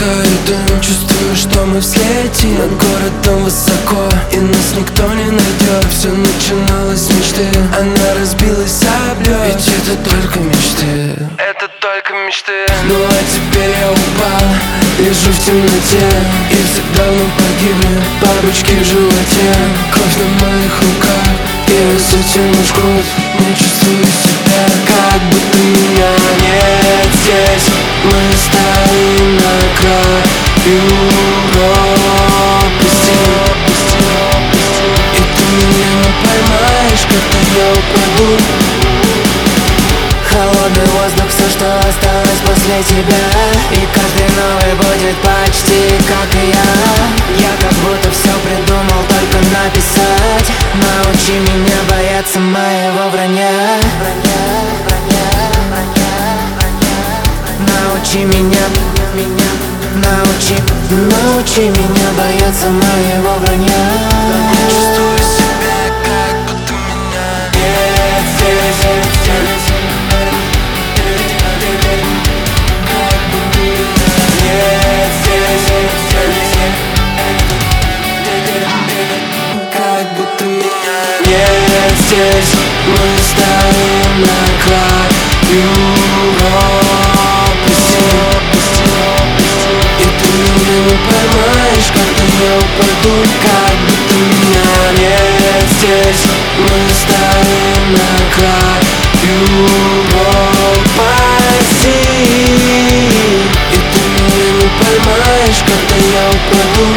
выдыхаю дым, чувствую, что мы взлетим над городом высоко, и нас никто не найдет. Все начиналось с мечты, она разбилась об лед. Ведь это только мечты, это только мечты. Ну а теперь я упал, лежу в темноте, и все давно погибли бабочки в животе. Кровь на моих руках, и я с этим жгут. Не чувствую себя, как будто меня нет здесь. Мы стоим на краю пропасти, и ты меня не поймаешь, когда я упаду. Холодный воздух, все, что осталось после тебя. И каждый новый будет почти как и я. Я как будто все придумал только написать. Научи меня бояться моего вранья. Научи меня, научи меня бояться моего вранья. Чувствую себя, как будто меня нет здесь. Как будто меня нет здесь. Мы стоим на краю пропасти, и ты меня не поймаешь, когда я упаду. Как будто меня нет здесь. Мы стоим на краю пропасти, и ты меня не поймаешь, когда я упаду.